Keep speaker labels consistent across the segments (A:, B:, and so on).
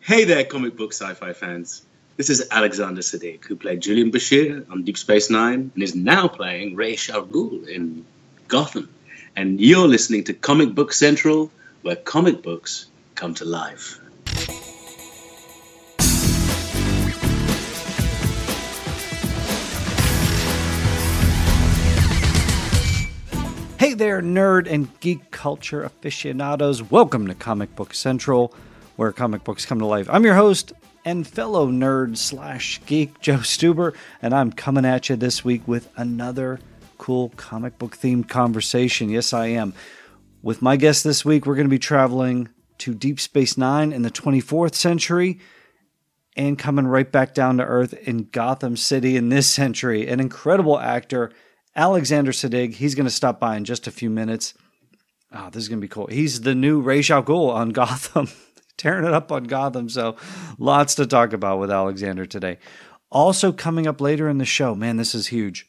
A: Hey there, comic book sci-fi fans. This is Alexander Siddig, who played Julian Bashir on Deep Space Nine and is now playing Ra's al Ghul in Gotham. And you're listening to Comic Book Central, where comic books come to life.
B: Hey there, nerd and geek culture aficionados. Welcome to Comic Book Central, where comic books come to life. I'm your host and fellow nerd slash geek, Joe Stuber, and I'm coming at you this week with another cool comic book themed conversation. Yes, I am. With my guest this week, we're going to be traveling to Deep Space Nine in the 24th century and coming right back down to Earth in Gotham City in this century. An incredible actor, Alexander Siddig. He's going to stop by in just a few minutes. Oh, this is going to be cool. He's the new Ra's al Ghul on Gotham, tearing it up on Gotham. So lots to talk about with Alexander today. Also coming up later in the show, man, this is huge.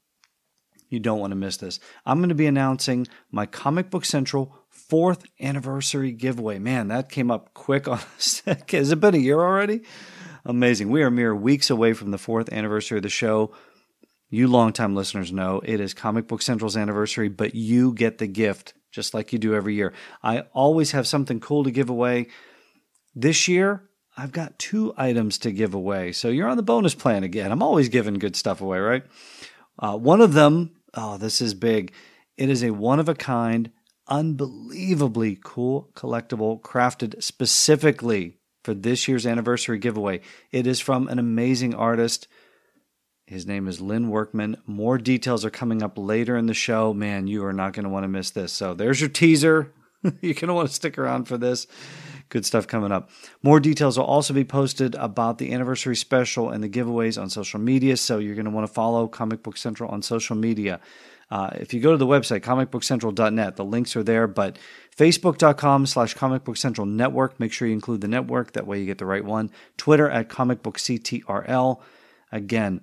B: You don't want to miss this. I'm going to be announcing my Comic Book Central 4th anniversary giveaway. Man, that came up quick on us. Has it been a year already? Amazing. We are mere weeks away from the 4th anniversary of the show. You longtime listeners know it is Comic Book Central's anniversary, but you get the gift just like you do every year. I always have something cool to give away. This year, I've got 2 items to give away. So you're on the bonus plan again. I'm always giving good stuff away, right? One of them, this is big. It is a one-of-a-kind, unbelievably cool collectible crafted specifically for this year's anniversary giveaway. It is from an amazing artist. His name is Lynn Workman. More details are coming up later in the show. Man, you are not going to want to miss this. So there's your teaser. You're going to want to stick around for this. Good stuff coming up. More details will also be posted about the anniversary special and the giveaways on social media. So you're going to want to follow Comic Book Central on social media. If you go to the website, comicbookcentral.net, the links are there. But facebook.com/Comic Book Central Network. Make sure you include the network. That way you get the right one. Twitter @ComicBookCTRL. Again,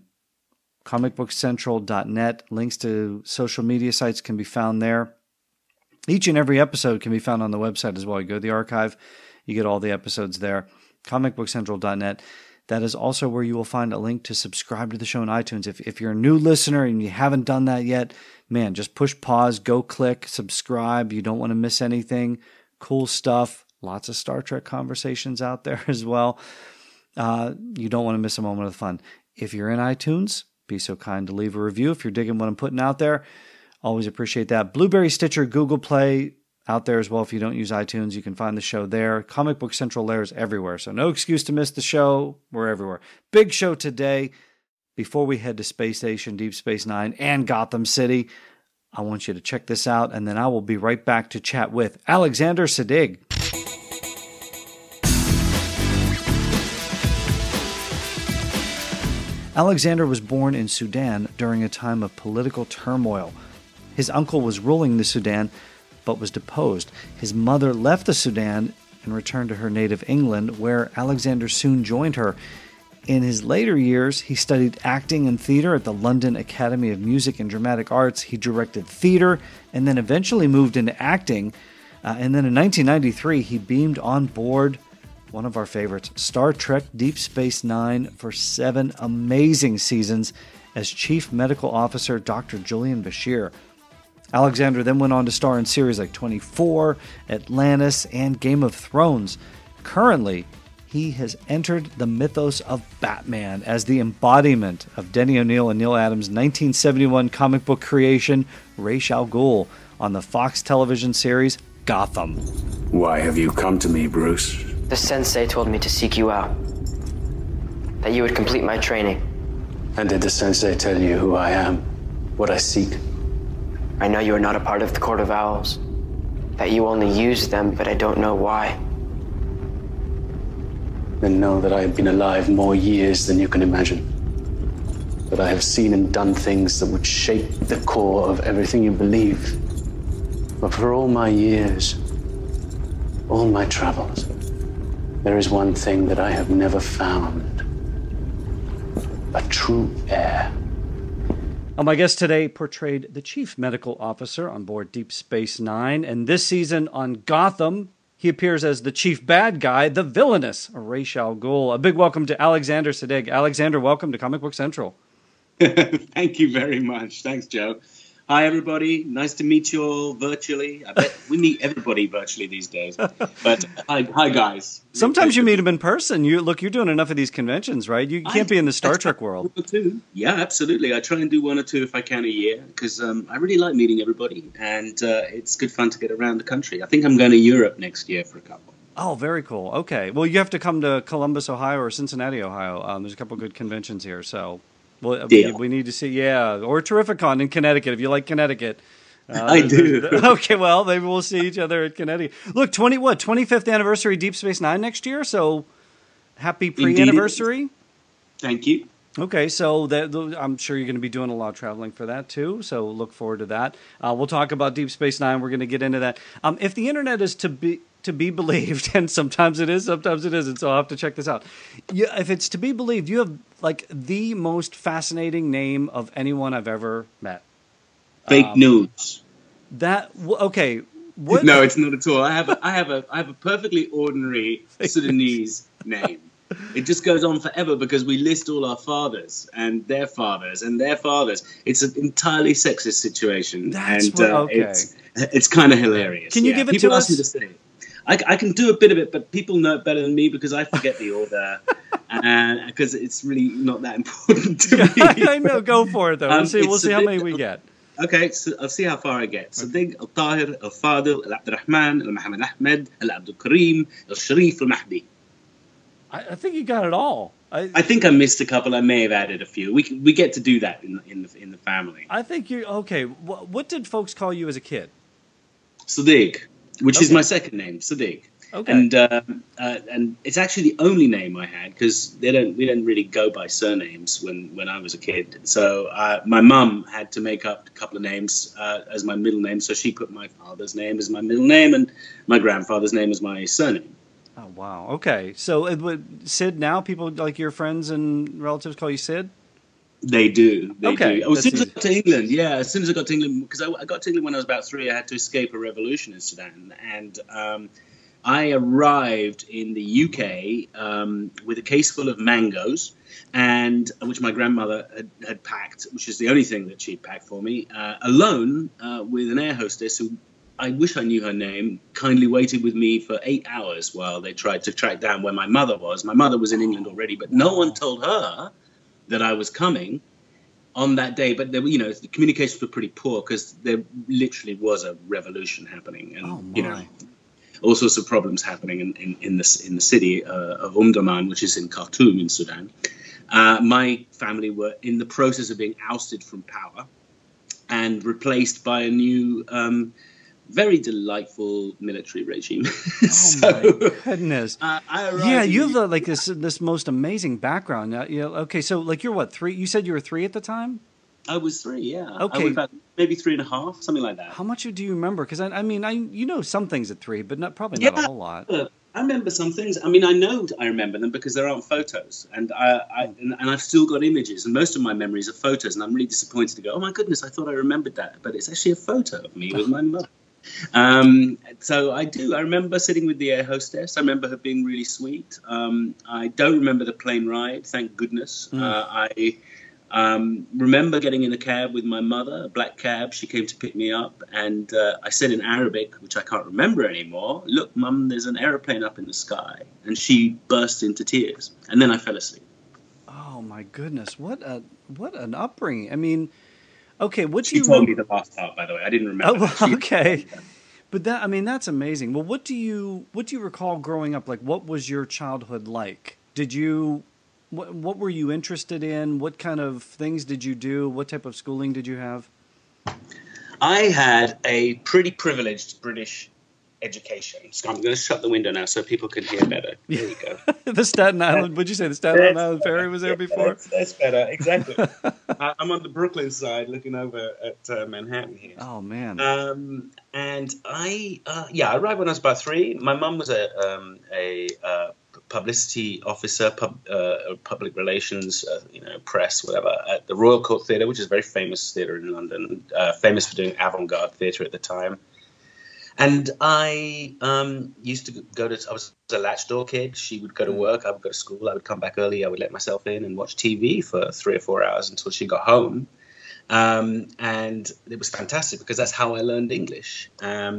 B: comicbookcentral.net. Links to social media sites can be found there. Each and every episode can be found on the website as well. You go to the archive, you get all the episodes there. comicbookcentral.net. That is also where you will find a link to subscribe to the show on iTunes. If you're a new listener and you haven't done that yet, man, just push pause, go click, subscribe. You don't want to miss anything. Cool stuff. Lots of Star Trek conversations out there as well. You don't want to miss a moment of fun. If you're in iTunes, be so kind to leave a review if you're digging what I'm putting out there. Always appreciate that. Blueberry, Stitcher, Google Play, out there as well. If you don't use iTunes, you can find the show there. Comic Book Central layers everywhere, so no excuse to miss the show. We're everywhere. Big show today. Before we head to Space Station, Deep Space Nine, and Gotham City, I want you to check this out, and then I will be right back to chat with Alexander Siddig. Alexander was born in Sudan during a time of political turmoil. His uncle was ruling the Sudan, but was deposed. His mother left the Sudan and returned to her native England, where Alexander soon joined her. In his later years, he studied acting and theater at the London Academy of Music and Dramatic Arts. He directed theater and then eventually moved into acting. And then in 1993, he beamed on board one of our favorites, Star Trek Deep Space Nine, for 7 amazing seasons as Chief Medical Officer Dr. Julian Bashir. Alexander then went on to star in series like 24, Atlantis, and Game of Thrones. Currently, he has entered the mythos of Batman as the embodiment of Denny O'Neil and Neil Adams' 1971 comic book creation, Ra's al Ghul, on the Fox television series Gotham.
C: Why have you come to me, Bruce?
D: The sensei told me to seek you out. That you would complete my training.
C: And did the sensei tell you who I am? What I seek?
D: I know you are not a part of the Court of Owls. That you only use them, but I don't know why.
C: Then know that I have been alive more years than you can imagine. That I have seen and done things that would shape the core of everything you believe. But for all my years, all my travels, there is one thing that I have never found. A true heir.
B: My guest today portrayed the chief medical officer on board Deep Space Nine, and this season on Gotham, He appears as the chief bad guy, the villainous Ra's al Ghul. A big welcome to Alexander Siddig. Alexander, welcome to Comic Book Central.
A: Thank you very much. Thanks, Joe. Hi, everybody. Nice to meet you all virtually. I bet we meet everybody virtually these days. But hi, guys.
B: Sometimes you meet them in person. You're doing enough of these conventions, right? You can't be in the Star Trek world.
A: Yeah, absolutely. I try and do one or two if I can a year because I really like meeting everybody, and it's good fun to get around the country. I think I'm going to Europe next year for a couple.
B: Oh, very cool. Okay. Well, you have to come to Columbus, Ohio, or Cincinnati, Ohio. There's a couple good conventions here, so... Well, we need to see, or Terrificon in Connecticut, if you like Connecticut.
A: I do.
B: Okay, well, maybe we'll see each other at Connecticut. Look, 25th anniversary Deep Space Nine next year, so happy pre-anniversary.
A: Indeed. Thank you.
B: Okay, so I'm sure you're going to be doing a lot of traveling for that, too, so look forward to that. We'll talk about Deep Space Nine. We're going to get into that. If the internet is to be believed, and sometimes it is, sometimes it isn't, so I'll have to check this out. If it's to be believed, you have like the most fascinating name of anyone I've ever met.
A: Fake news.
B: Okay. What?
A: No, it's not at all. I have a perfectly ordinary Sudanese name. It just goes on forever because we list all our fathers and their fathers and their fathers. It's an entirely sexist situation, it's kind of hilarious.
B: Can you give it
A: people
B: to
A: ask
B: us?
A: Me to say it. I can do a bit of it, but people know it better than me because I forget the order, and because it's really not that important to me.
B: I know. Go for it, though. We'll see how many we get.
A: Okay, so I'll see how far I get. Siddiq, Al-Tahir, Al-Fadil, Al-Abdurrahman, Al-Muhammad Ahmed, Al-Abdul Kareem, Al-Sharif, Al-Mahdi.
B: I think you got it all.
A: I think I missed a couple. I may have added a few. We get to do that in the family.
B: I think you're okay. What did folks call you as a kid?
A: Siddiq, which is my second name, Siddiq.
B: Okay.
A: And it's actually the only name I had because we don't really go by surnames when I was a kid. So my mum had to make up a couple of names as my middle name. So she put my father's name as my middle name and my grandfather's name as my surname.
B: Oh, wow. Okay. So Sid now, people like your friends and relatives call you Sid?
A: They do. They
B: okay.
A: do. As soon as I got to England, as soon as I got to England, because I got to England when I was about 3, I had to escape a revolution in Sudan. And I arrived in the UK with a case full of mangoes, and which my grandmother had packed, which is the only thing that she'd packed for me, alone with an air hostess who, I wish I knew her name, kindly waited with me for 8 hours while they tried to track down where my mother was. My mother was in England already, but no one told her that I was coming on that day. But there, the communications were pretty poor because there literally was a revolution happening, and all sorts of problems happening in the city of Umdurman, which is in Khartoum in Sudan. My family were in the process of being ousted from power and replaced by a new, very delightful military regime.
B: My goodness!
A: I arrived
B: you have like this most amazing background. Okay, so like you're what, 3? You said you were 3 at the time.
A: I was 3, yeah.
B: Okay.
A: I was about maybe 3.5, something like that.
B: How much do you remember? Because I mean, you know some things at 3, but probably not a whole lot.
A: I remember some things. I mean, I know I remember them because there aren't photos, and I've still got images, and most of my memories are photos, and I'm really disappointed to go, oh my goodness, I thought I remembered that, but it's actually a photo of me with my mother. So I do. I remember sitting with the air hostess. I remember her being really sweet. I don't remember the plane ride, thank goodness. I remember getting in a cab with my mother, a black cab. She came to pick me up, and I said in Arabic, which I can't remember anymore, "Look, Mum, there's an aeroplane up in the sky." And she burst into tears, and then I fell asleep.
B: Oh my goodness, what an upbringing! I mean, okay,
A: She told me the last part, by the way. I didn't remember.
B: Oh, well, okay. But that's amazing. Well, what do you recall growing up? Like, what was your childhood like? What were you interested in? What kind of things did you do? What type of schooling did you have?
A: I had a pretty privileged British education. So I'm going to shut the window now so people can hear better. There you go.
B: The Staten Island, would you say the Staten Island Ferry was there before?
A: That's better, exactly. I'm on the Brooklyn side looking over at Manhattan here.
B: Oh, man.
A: And I arrived when I was about 3. My mum was a publicity officer, public relations, press, whatever, at the Royal Court Theatre, which is a very famous theatre in London, famous for doing avant-garde theatre at the time. And I used to go to, I was a latchdoor kid. She would go to work, I would go to school, I would come back early, I would let myself in and watch TV for 3 or 4 hours until she got home. And it was fantastic because that's how I learned English.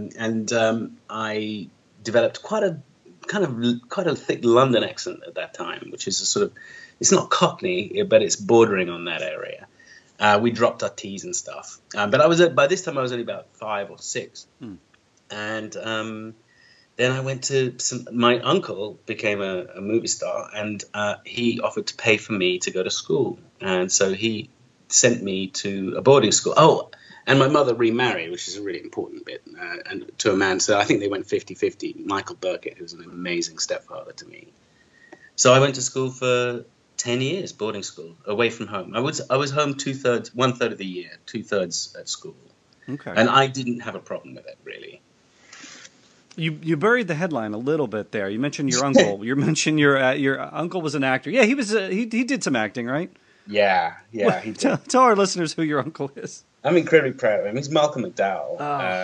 A: I developed quite a thick London accent at that time, which is a sort of, it's not Cockney, but it's bordering on that area. We dropped our T's and stuff. But by this time I was only about 5 or 6. And then I went to my uncle became a movie star, and he offered to pay for me to go to school. And so he sent me to a boarding school. Oh, and my mother remarried, which is a really important bit, and to a man. So I think they went 50-50. Michael Burkett, who's an amazing stepfather to me. So I went to school for 10 years, boarding school, away from home. I was home 2/3, 1/3 of the year, 2/3 at school. Okay. And I didn't have a problem with it, really.
B: You buried the headline a little bit there. You mentioned your uncle. You mentioned your uncle was an actor. Yeah, he was. He did some acting, right?
A: Yeah. Well, he did.
B: Tell our listeners who your uncle is.
A: I'm incredibly proud of him. He's Malcolm McDowell.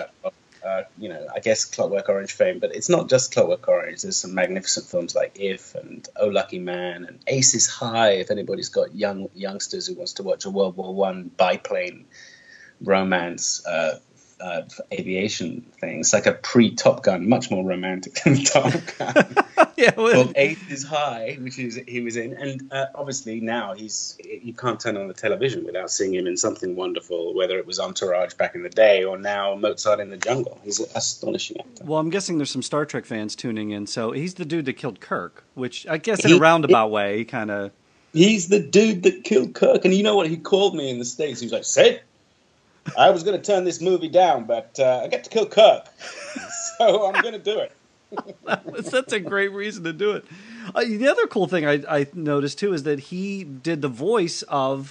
A: I guess Clockwork Orange fame, but it's not just Clockwork Orange. There's some magnificent films like If and Oh Lucky Man and Aces High. If anybody's got youngsters who wants to watch a World War I biplane romance. Aviation thing. It's like a pre-Top Gun, much more romantic than Top Gun. Called Aces High, which he was in, and obviously now you can't turn on the television without seeing him in something wonderful, whether it was Entourage back in the day or now Mozart in the Jungle. He's an astonishing actor.
B: Well, I'm guessing there's some Star Trek fans tuning in, so he's the dude that killed Kirk, which I guess in a roundabout way, kind of.
A: He's the dude that killed Kirk, and you know what? He called me in the States. He was like, "Sid, I was going to turn this movie down, but I get to kill Kirk, so I'm going to do it."
B: That's a great reason to do it. The other cool thing I noticed, too, is that he did the voice of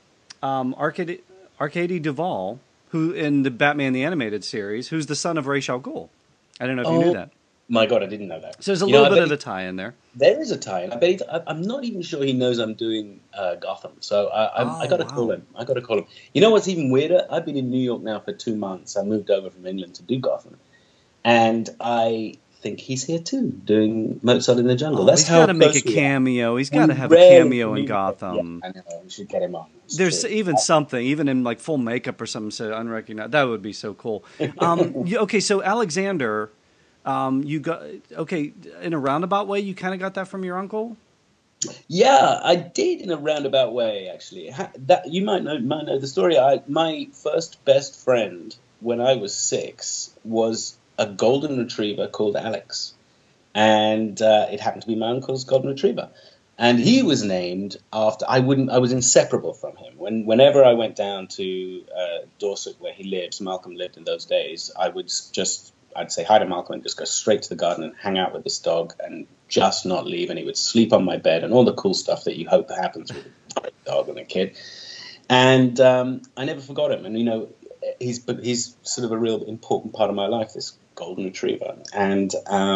B: Arcady Duvall, who in the Batman the Animated Series, who's the son of Ra's al Ghul. I don't know if you knew that.
A: My God, I didn't know that.
B: So there's a little bit of a tie-in there.
A: There is a tie-in. I'm not even sure he knows I'm doing Gotham. So I got to call him. You know what's even weirder? I've been in New York now for 2 months. I moved over from England to do Gotham. And I think he's here too, doing Mozart in the Jungle. That's
B: he's got to make a cameo. He's got to have a cameo in Gotham.
A: Yeah, I know. We should get him on.
B: There's even something, even in like full makeup or something, so unrecognized. That would be so cool. Okay, so Alexander... you got in a roundabout way. You kind of got that from your uncle.
A: Yeah, I did in a roundabout way. Actually, that you might know the story. My first best friend when I was 6 was a golden retriever called Alex, and it happened to be my uncle's golden retriever. And he was named after. I was inseparable from him. Whenever I went down to Dorset, where he lives, Malcolm lived in those days. I'd say hi to Malcolm and just go straight to the garden and hang out with this dog and just not leave. And he would sleep on my bed and all the cool stuff that you hope happens with a dog and a kid. And I never forgot him. And, you know, he's sort of a real important part of my life, this golden retriever. And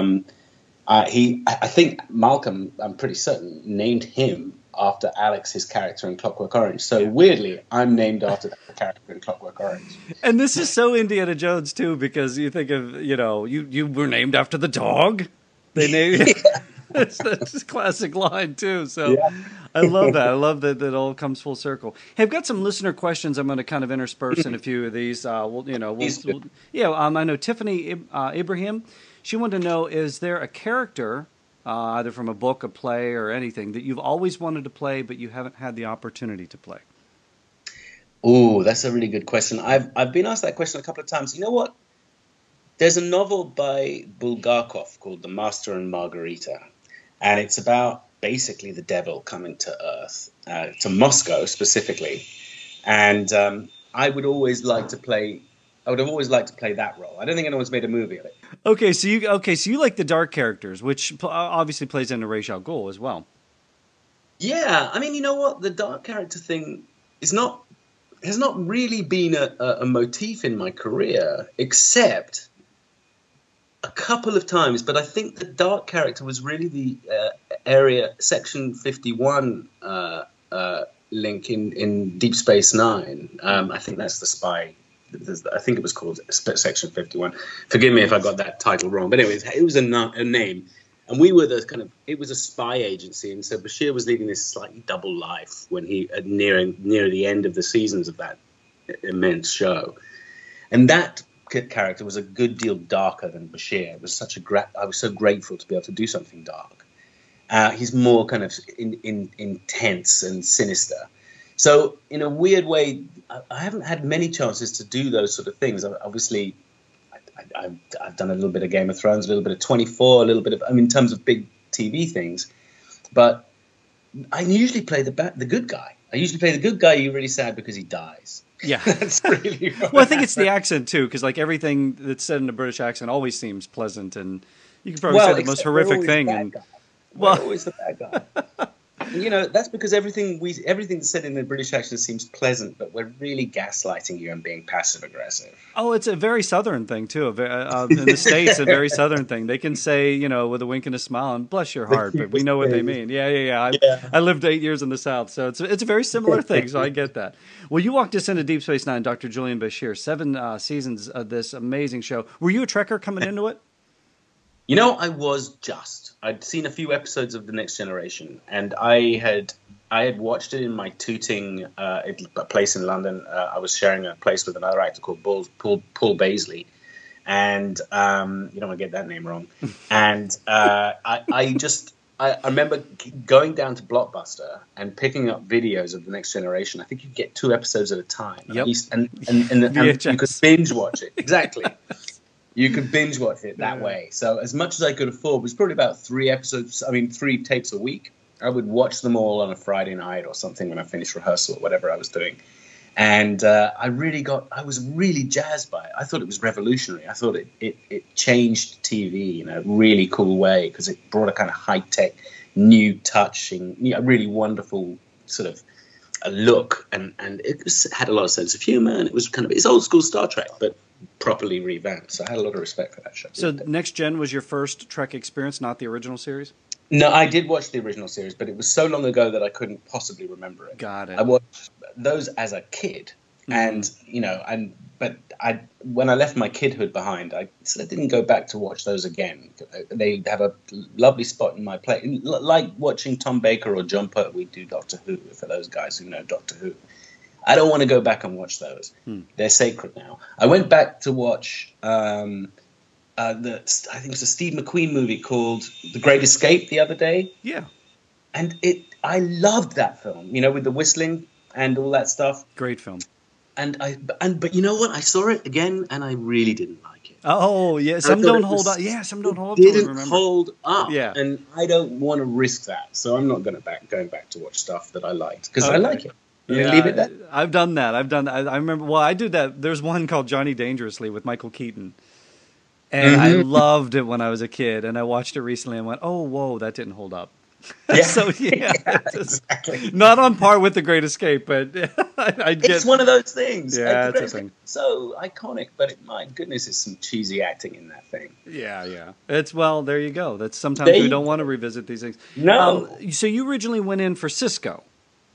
A: I think Malcolm, I'm pretty certain, named him after Alex, his character in Clockwork Orange. So weirdly, I'm named after that character in Clockwork Orange.
B: And this is so Indiana Jones too, because you think of, you were named after the dog. They named that's a classic line too. So yeah. I love that. I love that it all comes full circle. Hey, I've got some listener questions. I'm going to kind of intersperse in a few of these. I know Tiffany Ibrahim. She wanted to know: is there a character, either from a book, a play, or anything, that you've always wanted to play but you haven't had the opportunity to play?
A: Oh, that's a really good question. I've been asked that question a couple of times. You know what? There's a novel by Bulgakov called The Master and Margarita, and it's about basically the devil coming to Earth, to Moscow specifically. And I would have always liked to play that role. I don't think anyone's made a movie of it.
B: Okay, so you like the dark characters, which obviously plays into Ra's al Ghul as well.
A: Yeah, I mean, you know what? The dark character thing has not really been a motif in my career, except a couple of times. But I think the dark character was really the Section 51 link in Deep Space Nine. I think that's the spy I think it was called Section 51. Forgive me if I got that title wrong, but anyways, it was a name. And we were it was a spy agency, and so Bashir was leading this slightly double life when he near the end of the seasons of that immense show. And that character was a good deal darker than Bashir. It was I was so grateful to be able to do something dark. He's more kind of intense and sinister. So in a weird way, I haven't had many chances to do those sort of things. Obviously, I've done a little bit of Game of Thrones, a little bit of 24, a little bit of, in terms of big TV things. But I usually play the good guy. I usually play the good guy. You're really sad because he dies.
B: Yeah.
A: That's really
B: well, I think it's the accent, too, because like everything that's said in a British accent always seems pleasant, and you can probably say the most horrific thing. And
A: we're always the bad guy. That's because everything that's said in the British accent seems pleasant, but we're really gaslighting you and being passive aggressive.
B: Oh, it's a very Southern thing too. In the States, a very Southern thing. They can say, with a wink and a smile, and bless your heart, but we know what they mean. Yeah. I lived 8 years in the South, so it's a very similar thing. So I get that. Well, you walked us into Deep Space Nine, Dr. Julian Bashir. 7 seasons of this amazing show. Were you a Trekker coming into it?
A: I was I'd seen a few episodes of The Next Generation, and I had watched it in my tooting a place in London. I was sharing a place with another actor called Paul Baisley, and you don't want to get that name wrong. And I remember going down to Blockbuster and picking up videos of The Next Generation. I think you get 2 episodes at a time,
B: yep.
A: And you could binge watch it. Exactly. You could binge watch it that way. So as much as I could afford, it was probably about 3 tapes a week. I would watch them all on a Friday night or something when I finished rehearsal or whatever I was doing. And I was really jazzed by it. I thought it was revolutionary. I thought it changed TV in a really cool way because it brought a kind of high-tech, new touching, really wonderful sort of a look. And it had a lot of sense of humor, and it was it's old school Star Trek, but properly revamped. So I had a lot of respect for that show.
B: So Next Gen was your first Trek experience, not the original series?
A: No, I did watch the original series, but it was so long ago that I couldn't possibly remember it.
B: Got it.
A: I watched those as a kid, and when I left my kidhood behind, I sort of didn't go back to watch those again. They have a lovely spot in my play, like watching Tom Baker or John Pertwee do Doctor Who. For those guys who know Doctor Who, I don't want to go back and watch those. They're sacred now. I went back to watch I think it was a Steve McQueen movie called The Great Escape the other day.
B: Yeah.
A: And I loved that film, with the whistling and all that stuff.
B: Great film.
A: But you know what? I saw it again and I really didn't like it.
B: Oh, yeah. Some don't hold up. Yeah, some don't hold up.
A: Didn't hold up.
B: Yeah.
A: And I don't want to risk that. So I'm not going back to watch stuff that I liked because I like it.
B: Yeah,
A: leave it there?
B: I've done that. I remember. Well, I did that. There's one called Johnny Dangerously with Michael Keaton, and I loved it when I was a kid. And I watched it recently and went, "Oh, whoa, that didn't hold up."
A: Yeah.
B: So
A: exactly.
B: Not on par with The Great Escape, but
A: it's one of those things.
B: Yeah, it's a thing.
A: So iconic, but my goodness, it's some cheesy acting in that thing.
B: Yeah. There you go. That's sometimes we don't want to revisit these things.
A: No.
B: So you originally went in for Cisco.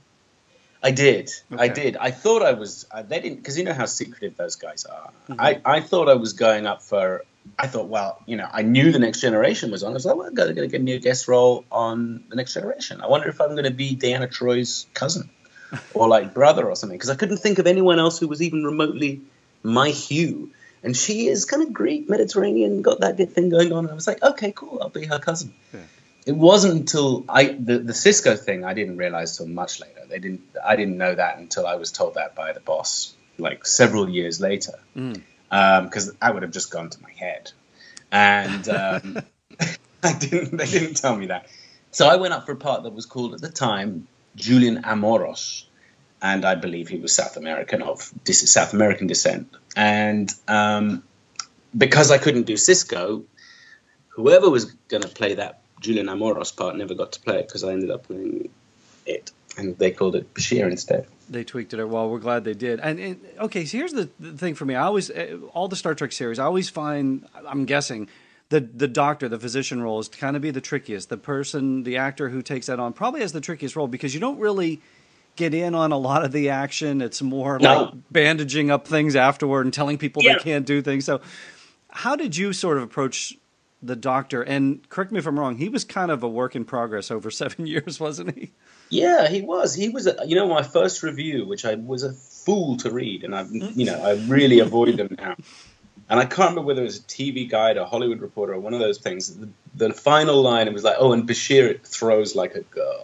A: I did.
B: Okay.
A: I did. I thought I was. They didn't, because you know how secretive those guys are.
B: Mm-hmm.
A: I thought I was going up for. I thought, I knew The Next Generation was on. I was like, well, they're going to give me a guest role on The Next Generation. I wonder if I'm going to be Deanna Troy's cousin or like brother or something, because I couldn't think of anyone else who was even remotely my hue. And she is kind of Greek, Mediterranean, got that good thing going on. And I was like, okay, cool, I'll be her cousin. Yeah. It wasn't until the Cisco thing I didn't realize till much later. I didn't know that until I was told that by the boss, like several years later, because I would have just gone to my head, and they didn't tell me that. So I went up for a part that was called at the time Julian Amoros, and I believe he was South American descent. And because I couldn't do Cisco, whoever was going to play that Julian Amoros part never got to play it because I ended up playing it, and they called it Bashir instead.
B: They tweaked it. Well, we're glad they did. And okay, so here's the thing for me. I always, all the Star Trek series, I always find, I'm guessing, the doctor, the physician role is to kind of be the trickiest. The person, the actor who takes that on probably has the trickiest role because you don't really get in on a lot of the action. It's more
A: No.
B: like bandaging up things afterward and telling people
A: Yeah.
B: they can't do things. So how did you sort of approach the Doctor? And correct me if I'm wrong, he was kind of a work in progress over 7 years, wasn't he?
A: Yeah, he was. He was, my first review, which I was a fool to read, and I really avoid them now. And I can't remember whether it was a TV Guide or Hollywood Reporter or one of those things. The final line, it was like, oh, and Bashir throws like a girl.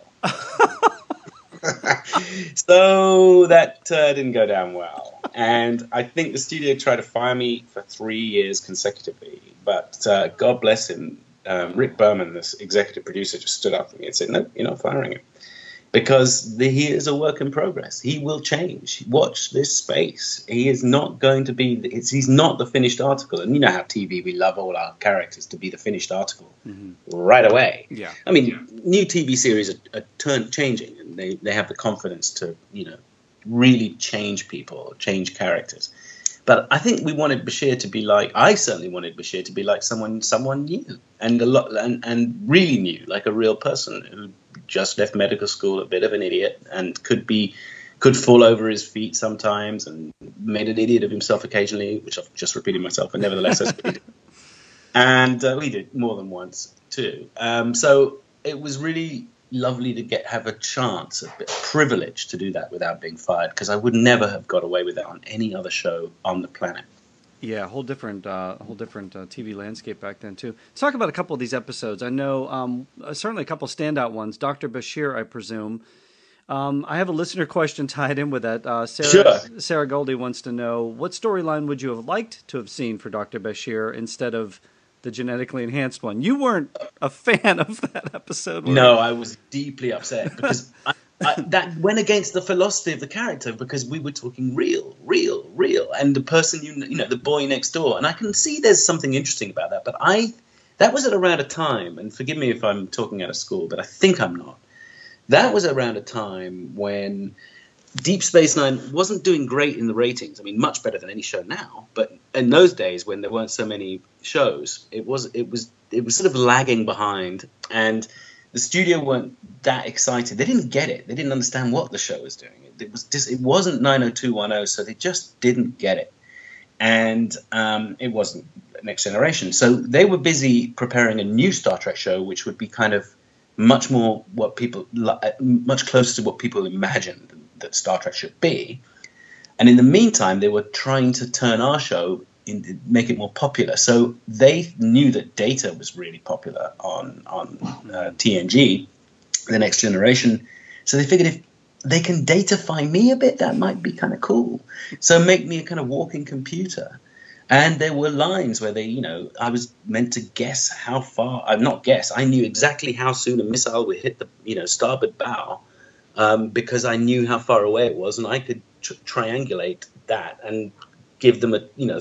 A: So that didn't go down well. And I think the studio tried to fire me for 3 years consecutively. But God bless him, Rick Berman, this executive producer, just stood up for me and said, no, you're not firing him. Because he is a work in progress. He will change. Watch this space. He is not going to be, he's not the finished article. And you know how TV, we love all our characters to be the finished article right away.
B: Yeah.
A: I mean, new TV series are changing, and they have the confidence to, really change people, change characters. But I think we wanted Bashir to be like, I certainly wanted Bashir to be like someone new and really new, like a real person who just left medical school, a bit of an idiot, and could fall over his feet sometimes and made an idiot of himself occasionally, which I've just repeated myself, but nevertheless, that's what he did. And we did more than once too. So it was really lovely to have a chance, a bit privileged to do that without being fired, because I would never have got away with that on any other show on the planet.
B: Yeah, a whole different TV landscape back then too. Let's talk about a couple of these episodes. I know certainly a couple standout ones. Dr. Bashir, I presume. I have a listener question tied in with that. Sarah Goldie wants to know, what storyline would you have liked to have seen for Dr. Bashir instead of the genetically enhanced one? You weren't a fan of that episode, were you?
A: No, I was deeply upset because that went against the philosophy of the character, because we were talking real, and the person, the boy next door. And I can see there's something interesting about that, but that was at around a time, and forgive me if I'm talking out of school, but I think I'm not. That was around a time when Deep Space Nine wasn't doing great in the ratings. I mean, much better than any show now. But in those days, when there weren't so many shows, it was sort of lagging behind, and the studio weren't that excited. They didn't get it. They didn't understand what the show was doing. It wasn't 90210, so they just didn't get it, and it wasn't Next Generation. So they were busy preparing a new Star Trek show, which would be kind of much more much closer to what people imagined that Star Trek should be. And in the meantime, they were trying to turn our show make it more popular. So they knew that Data was really popular on TNG, the Next Generation. So they figured if they can datafy me a bit, that might be kind of cool. So make me a kind of walking computer. And there were lines where I was meant to guess how far. I knew exactly how soon a missile would hit the starboard bow, because I knew how far away it was, and I could triangulate that and give them a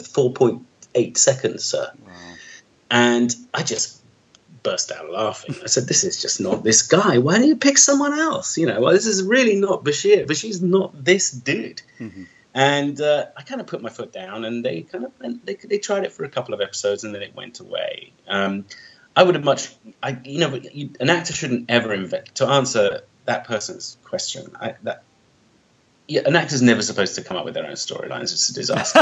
A: 4.8 seconds, sir. Wow. And I just burst out laughing. I said, "This is just not this guy. Why don't you pick someone else? This is really not Bashir. Bashir's not this dude." Mm-hmm. And I kind of put my foot down, and they tried it for a couple of episodes, and then it went away. I would have an actor shouldn't ever invent, to answer that person's question. An actor's never supposed to come up with their own storylines. It's a disaster.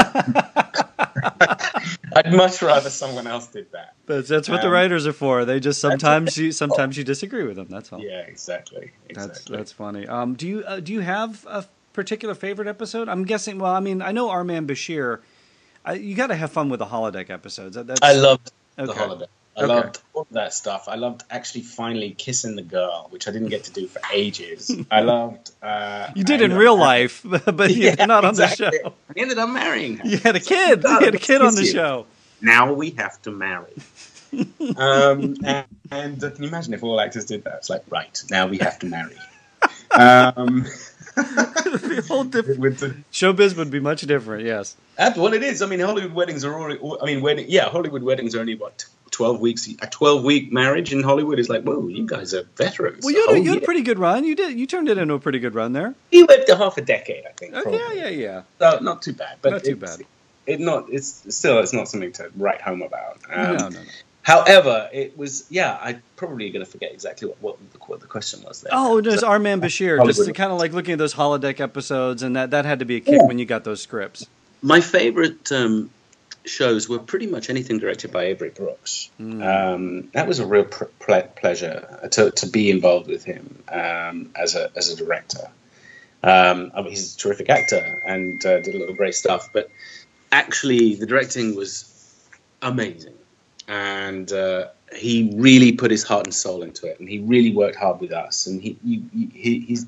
A: I'd much rather someone else did that.
B: But that's what the writers are for. They just sometimes you disagree with them. That's all.
A: Yeah, exactly.
B: That's funny. Do you have a particular favorite episode? I'm guessing. Well, I mean, I know our man Bashir. You got to have fun with the holodeck episodes.
A: I loved the holodeck. I loved all of that stuff. I loved actually finally kissing the girl, which I didn't get to do for ages. I loved.
B: You did in real life, but you're not on the show.
A: I ended up marrying her.
B: You had a kid. You had a kid on the show.
A: Now we have to marry. And can you imagine if all actors did that? It's like, right, now we have to marry.
B: It'd be a whole different. Showbiz would be much different. Yes,
A: that's what it is. I mean, Hollywood weddings are already. Hollywood weddings are only 12 weeks. A 12-week marriage in Hollywood is like, whoa, you guys are veterans.
B: Well, you had a pretty good run. You turned it into a pretty good run there.
A: You lived half a decade, I think.
B: Yeah.
A: So not too bad. But
B: not too bad.
A: It's not something to write home about.
B: No.
A: However, it was, I'm probably going to forget exactly what the question was there.
B: Oh, it was Armand Bashir,
A: Hollywood.
B: just to kind of like looking at those holodeck episodes, and that had to be a kick when you got those scripts.
A: My favorite shows were pretty much anything directed by Avery Brooks. That was a real pleasure to be involved with him as a director. He's a terrific actor and did a lot of great stuff, but actually the directing was amazing. And he really put his heart and soul into it, and he really worked hard with us. And he's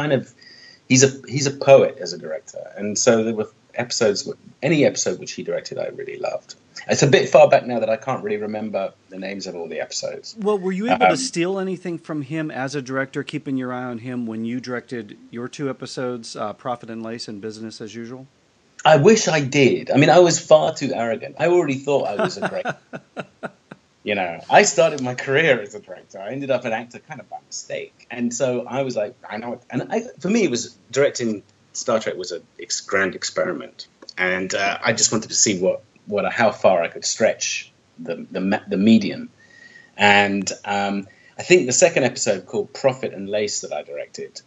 A: a poet as a director, and so there were any episode which he directed, I really loved. It's a bit far back now that I can't really remember the names of all the episodes.
B: Well, were you able to steal anything from him as a director, keeping your eye on him when you directed your 2 episodes, Profit and Lace and Business as Usual?
A: I wish I did. I mean, I was far too arrogant. I already thought I was a great... I started my career as a director. I ended up an actor kind of by mistake. And so I was like, I know it. And for me, it was directing Star Trek was a grand experiment. And I just wanted to see how far I could stretch the medium. And I think the second episode, called Profit and Lace, that I directed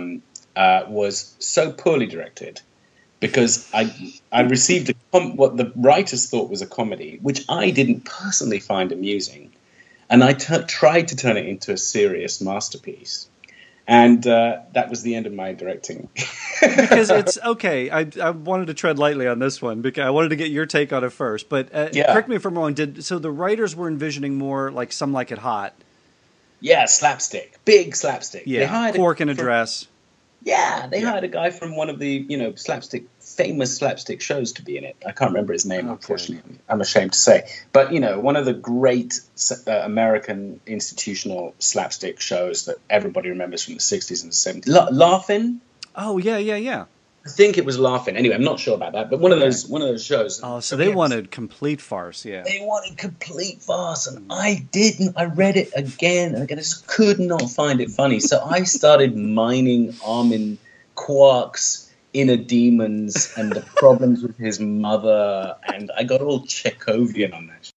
A: was so poorly directed because I received what the writers thought was a comedy, which I didn't personally find amusing. And I tried to turn it into a serious masterpiece. And that was the end of my directing.
B: Because it's okay. I wanted to tread lightly on this one because I wanted to get your take on it first. But correct me if I'm wrong. So the writers were envisioning more like Some Like It Hot.
A: Yeah, slapstick, big slapstick.
B: Yeah,
A: they hired
B: Quark in a dress.
A: Yeah, they hired a guy from one of the famous slapstick shows to be in it. I can't remember his name, unfortunately. I'm ashamed to say. But one of the great American institutional slapstick shows that everybody remembers from the 60s and 70s. Laugh-In?
B: Oh yeah.
A: I think it was Laugh-In. Anyway, I'm not sure about that, but one of those shows.
B: Oh, so they wanted complete farce, yeah.
A: They wanted complete farce, and I didn't. I read it again, and I just could not find it funny. So I started mining Armin Quark's inner demons and the problems with his mother, and I got all Chekhovian on that.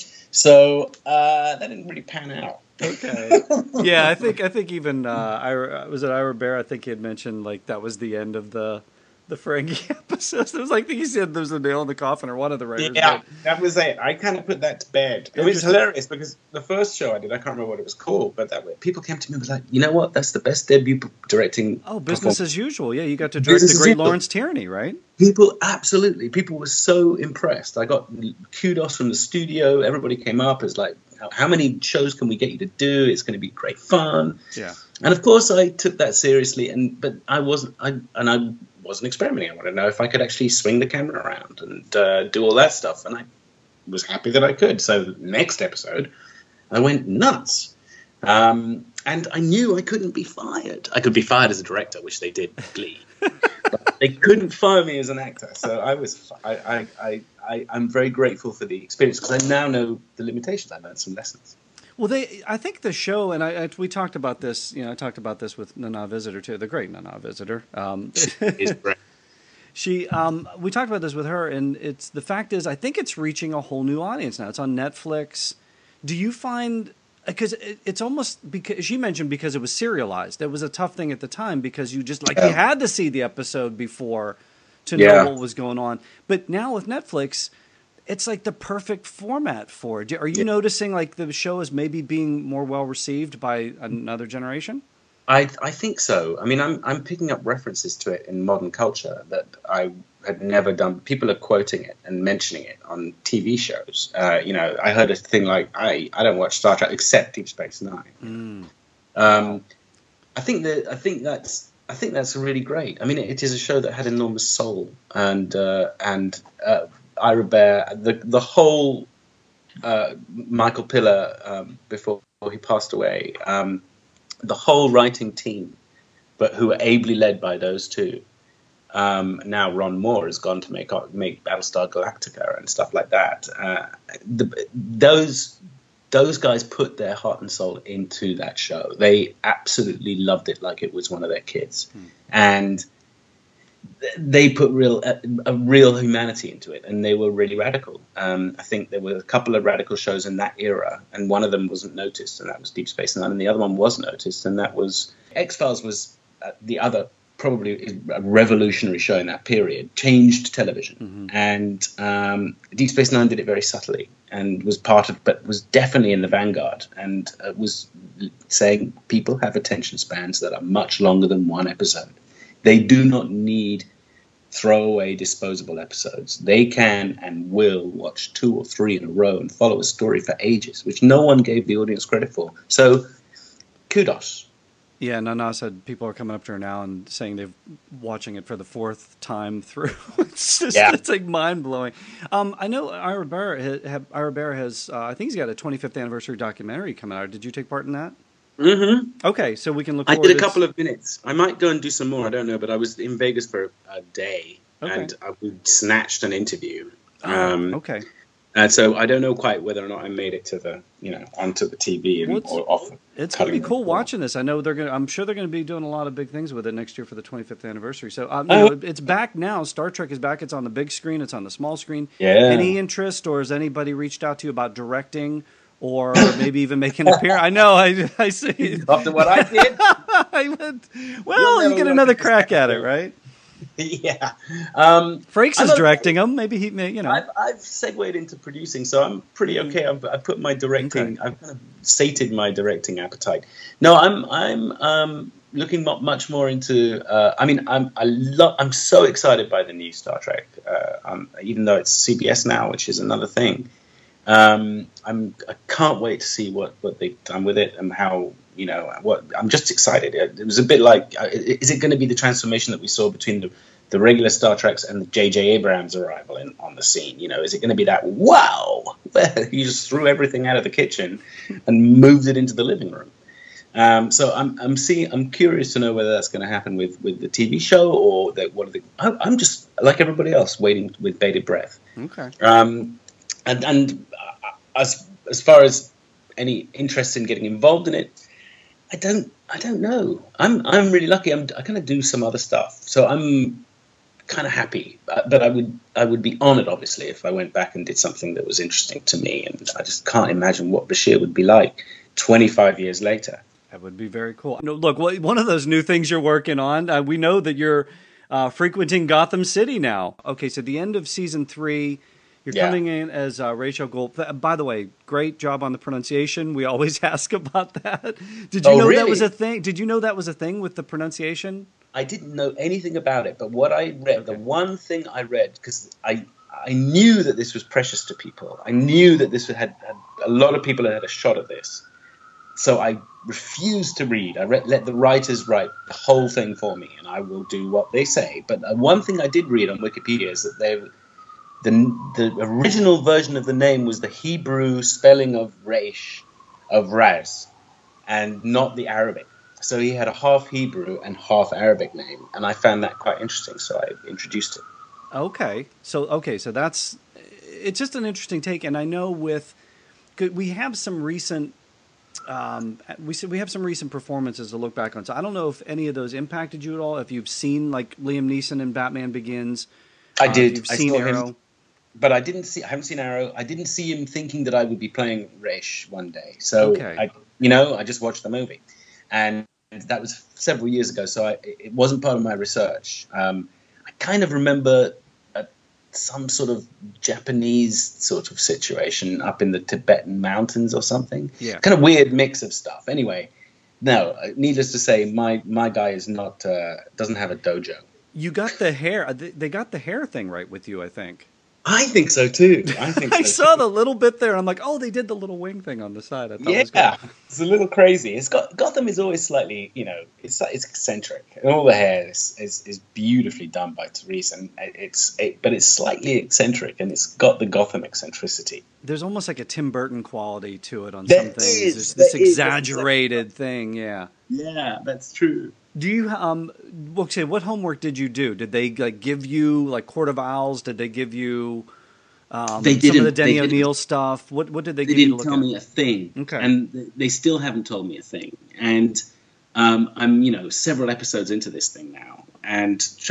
A: So that didn't really pan out.
B: Okay. Yeah, I think even was it Ira Bear? I think he had mentioned like that was the end of the Ferengi episodes. It was like he said there was a nail in the coffin, or one of the writers.
A: Yeah, that was it. I kind of put that to bed. It was hilarious because the first show I did, I can't remember what it was called, but people came to me and was like, you know what? That's the best debut directing.
B: Oh, Business as Usual. Yeah, you got to direct the great Lawrence Tierney, right?
A: People were so impressed. I got kudos from the studio. Everybody came up as like, how many shows can we get you to do? It's going to be great fun.
B: Yeah.
A: And of course I took that seriously, but I wasn't experimenting. I wanted to know if I could actually swing the camera around and do all that stuff. And I was happy that I could. So the next episode, I went nuts. And I knew I couldn't be fired. I could be fired as a director, which they did with Glee. But they couldn't fire me as an actor. So I'm very grateful for the experience because I now know the limitations. I learned some lessons.
B: Well, I think the show, and we talked about this. I talked about this with Nana Visitor too, the great Nana Visitor.
A: Is great.
B: We talked about this with her, and the fact is, I think it's reaching a whole new audience now. It's on Netflix. Do you find, because it's almost, because you mentioned because it was serialized, that was a tough thing at the time because you just you had to see the episode before to know what was going on. But now with Netflix, it's like the perfect format for it. Are you noticing like the show is maybe being more well received by another generation?
A: I think so. I mean, I'm picking up references to it in modern culture that I had never done. People are quoting it and mentioning it on TV shows. I heard a thing like, I don't watch Star Trek except Deep Space Nine. I think that's really great. I mean, it is a show that had enormous soul and Ira Bear, the whole Michael Piller before he passed away. The whole writing team, but who were ably led by those two. Now Ron Moore has gone to make Battlestar Galactica and stuff like that. Those guys put their heart and soul into that show. They absolutely loved it like it was one of their kids. And they put a real humanity into it, and they were really radical. I think there were a couple of radical shows in that era, and one of them wasn't noticed, and that was Deep Space Nine, and the other one was noticed, and that was X-Files. Was the other probably a revolutionary show in that period, changed television, and Deep Space Nine did it very subtly and was but was definitely in the vanguard, and was saying people have attention spans that are much longer than one episode. They do not need throwaway, disposable episodes. They can and will watch 2 or 3 in a row and follow a story for ages, which no one gave the audience credit for. So, kudos.
B: Yeah, Nana said people are coming up to her now and saying they're watching it for the 4th time through. It's just, it's like mind-blowing. I know Ira Bear has, I think he's got a 25th anniversary documentary coming out. Did you take part in that?
A: Mm-hmm.
B: Okay, so we can look
A: I
B: forward
A: did a couple of minutes. I might go and do some more, I don't know, but I was in Vegas for a day, and we snatched an interview.
B: Okay.
A: And so I don't know quite whether or not I made it to the, onto the TV or off.
B: It's going to be cool watching this. I'm sure they're going to be doing a lot of big things with it next year for the 25th anniversary. So it's back now. Star Trek is back. It's on the big screen. It's on the small screen.
A: Yeah.
B: Any interest, or has anybody reached out to you about directing, or maybe even making an appearance? I know. I see.
A: After what I did,
B: you get another crack at it, right?
A: Yeah.
B: Frakes is directing them. Maybe he may,
A: I've segued into producing, so I'm pretty okay. I've put my directing. I've kind of sated my directing appetite. No, I'm looking much more into. I'm so excited by the new Star Trek. Even though it's CBS now, which is another thing. I can't wait to see what they've done with it and how. I'm just excited. It was a bit like, is it going to be the transformation that we saw between the regular Star Treks and the J.J. Abrams' arrival on the scene? Is it going to be that, wow, you just threw everything out of the kitchen and moved it into the living room? So I'm curious to know whether that's going to happen with the TV show, or I'm just like everybody else waiting with bated breath.
B: Okay.
A: And as far as any interest in getting involved in it, I don't know. I'm really lucky. I kind of do some other stuff, so I'm kind of happy. But I would be honored, obviously, if I went back and did something that was interesting to me. And I just can't imagine what Bashir would be like 25 years later.
B: That would be very cool. Look, one of those new things you're working on. We know that you're frequenting Gotham City now. Okay, so the end of season 3. You're coming in as Rachel Gould. By the way, great job on the pronunciation. We always ask about that. Did you know that was a thing? Did you know that was a thing with the pronunciation?
A: I didn't know anything about it, but what I read, the one thing I read, because I knew that this was precious to people. I knew that this had a lot of people had a shot at this. So I refused to read. I let the writers write the whole thing for me, and I will do what they say. But one thing I did read on Wikipedia is that the original version of the name was the Hebrew spelling of Raish, of Raz, and not the Arabic. So he had a half Hebrew and half Arabic name, and I found that quite interesting, so I introduced it.
B: Okay, so it's just an interesting take, and I know we have some recent we have some recent performances to look back on. So I don't know if any of those impacted you at all. If you've seen like Liam Neeson in Batman Begins,
A: I did.
B: You've seen Arrow.
A: But I haven't seen Arrow. I didn't see him thinking that I would be playing Raish one day. So, I just watched the movie. And that was several years ago, so it wasn't part of my research. I kind of remember some sort of Japanese sort of situation up in the Tibetan mountains or something. Yeah. Kind of weird mix of stuff. Anyway, no, needless to say, my guy is not doesn't have a dojo.
B: You got the hair. They got the hair thing right with you, I think.
A: I think so too.
B: I saw the little bit there, and I'm like, oh, they did the little wing thing on the side. I thought it was cool.
A: It's a little crazy. Gotham is always slightly, it's eccentric, and all the hair is beautifully done by Therese, and but it's slightly eccentric, and it's got the Gotham eccentricity.
B: There's almost like a Tim Burton quality to it on some things. It's this exaggerated thing, yeah.
A: Yeah, that's true.
B: Do you what homework did you do? Did they give you Court of Owls? Did they give you
A: they didn't,
B: some of the Denny O'Neil stuff? What did they give you to look at?
A: They didn't tell me a thing.
B: Okay.
A: And they still haven't told me a thing. And I'm several episodes into this thing now, and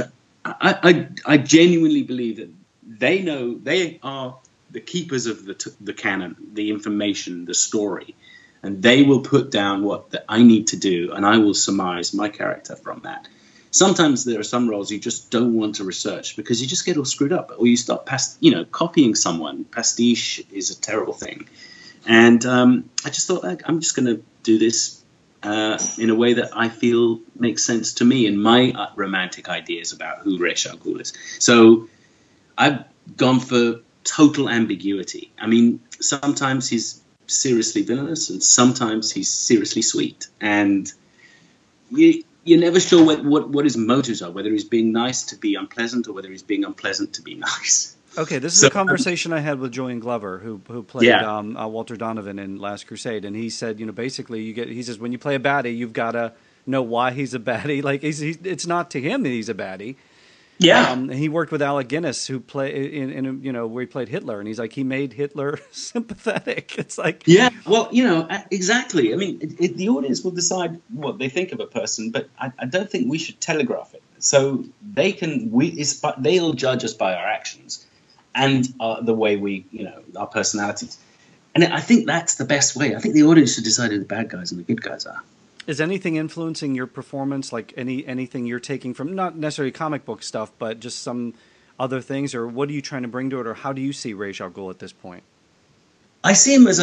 A: I genuinely believe that they are the keepers of the canon, the information, the story, and they will put down what I need to do, and I will surmise my character from that. Sometimes there are some roles you just don't want to research because you just get all screwed up, or you start copying someone. Pastiche is a terrible thing, and I just thought, I'm just going to do this in a way that I feel makes sense to me and my romantic ideas about who Ra's al Ghul is. So I've gone for total ambiguity. I mean, sometimes he's seriously villainous, and sometimes he's seriously sweet, and you're never sure what his motives are, whether he's being nice to be unpleasant or whether he's being unpleasant to be nice.
B: Okay, this is a conversation I had with Julian Glover, who played Walter Donovan in Last Crusade, and he said, basically he says when you play a baddie, you've got to know why he's a baddie. Like it's not to him that he's a baddie. Yeah, he worked with Alec Guinness, who played in where he played Hitler, and he's like he made Hitler sympathetic. It's like
A: exactly. I mean, the audience will decide what they think of a person, but I don't think we should telegraph it. So they'll judge us by our actions and the way we our personalities, and I think that's the best way. I think the audience should decide who the bad guys and the good guys are.
B: Is anything influencing your performance, like anything you're taking from, not necessarily comic book stuff, but just some other things, or what are you trying to bring to it, or how do you see Ra's al Ghul at this point?
A: I see him as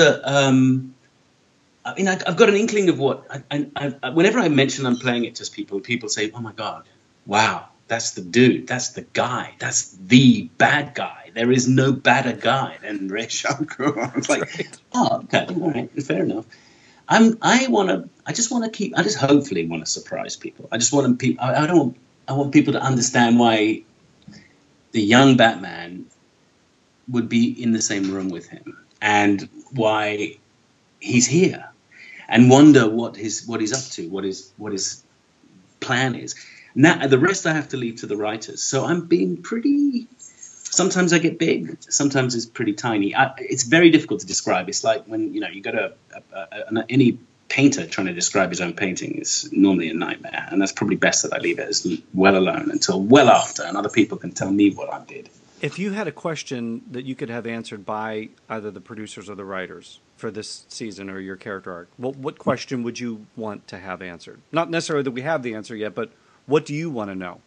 A: I've got an inkling of what, whenever I mention I'm playing it to people say, oh my God, wow, that's the dude, that's the guy, that's the bad guy. There is no badder guy than Ra's al Ghul. I was like, right. Oh, okay, all right, fair enough. I just hopefully want to surprise people. I just want I want people to understand why the young Batman would be in the same room with him and why he's here, and wonder what he's up to, what his plan is. Now the rest I have to leave to the writers. So I'm being pretty. Sometimes I get big. Sometimes it's pretty tiny. It's very difficult to describe. It's like when you go to any painter trying to describe his own painting is normally a nightmare, and that's probably best that I leave it as well alone until well after, and other people can tell me what I did.
B: If you had a question that you could have answered by either the producers or the writers for this season or your character arc, what question would you want to have answered? Not necessarily that we have the answer yet, but what do you want to know?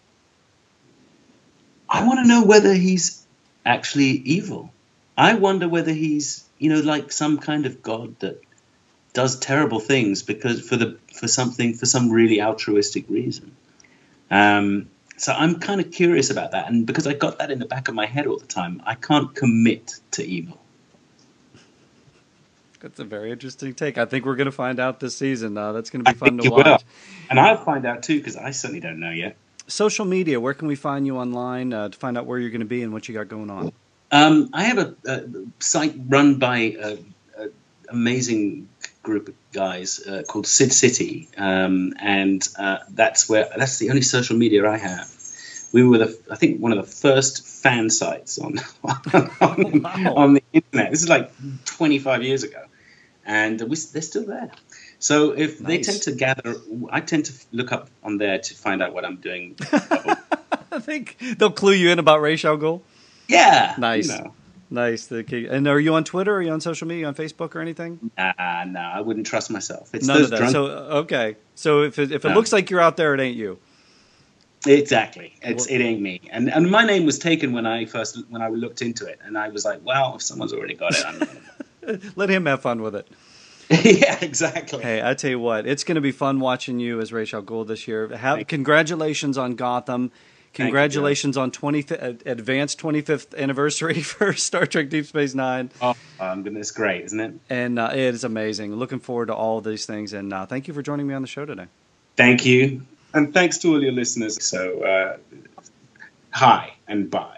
A: I want to know whether he's actually evil. I wonder whether he's, like some kind of god that does terrible things because for some really altruistic reason. So I'm kind of curious about that, and because I got that in the back of my head all the time, I can't commit to evil.
B: That's a very interesting take. I think we're going to find out this season. That's going to be fun to watch.
A: Will. And I'll find out too, because I certainly don't know yet.
B: Social media, where can we find you online to find out where you're going to be and what you got going on?
A: I have a site run by an amazing group of guys called Sid City, and that's the only social media I have. We were I think one of the first fan sites on the internet. This is like 25 years ago, and they're still there. So if they tend to gather, I tend to look up on there to find out what I'm doing.
B: I think they'll clue you in about Ra's al Ghul.
A: Yeah.
B: Nice. Nice. And are you on Twitter? Are you on social media? On Facebook or anything?
A: No, I wouldn't trust myself. It's
B: none of that. So okay. So if it looks like you're out there, it ain't you.
A: Exactly. It ain't me. And my name was taken when I looked into it, and I was like, well, if someone's already got it, I'm gonna...
B: Let him have fun with it.
A: Yeah, exactly.
B: Hey, I tell you what, it's going to be fun watching you as Ra's al Ghul this year. Congratulations on Gotham. Congratulations on advanced 25th anniversary for Star Trek Deep Space Nine.
A: Oh, it's great, isn't it?
B: And it is amazing. Looking forward to all of these things. And thank you for joining me on the show today.
A: Thank you. And thanks to all your listeners. So, hi and bye.